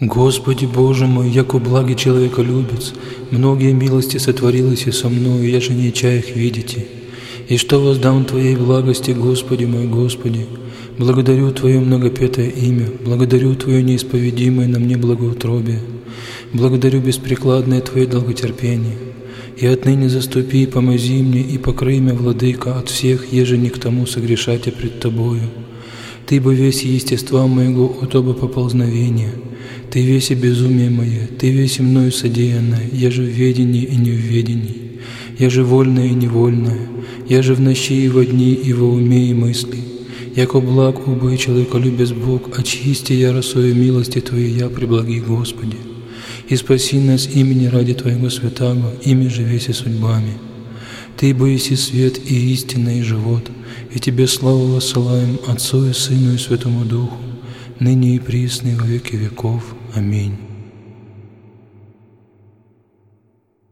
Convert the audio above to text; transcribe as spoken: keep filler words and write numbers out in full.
Господи Боже мой, яко благий человеколюбец, многие милости сотворилось и со мною, я же не чая их видите. И что воздам Твоей благости, Господи мой, Господи? Благодарю Твое многопетое имя, благодарю Твое неисповедимое на мне благоутробие, благодарю беспрекладное Твое долготерпение. И отныне заступи, помози мне и покрой меня, Владыка, от всех, еже не к тому согрешать пред Тобою. Ты бы весь естества моего от оба поползновения, Ты весь и безумие мое, Ты весь и мною содеянное, я же в ведении и не в ведении, я же вольное и невольное, я же в ночи и во дни и во уме и мысли. Яко благ убой человеколюбец Бог, очисти я росою милости Твоей, я преблаги Господи. И спаси нас имени ради Твоего святаго, ими живеси судьбами. Ты боиси свет и истина и живот, и Тебе славу воссылаем Отцу и Сыну и Святому Духу, ныне и присно и во веки веков. Аминь.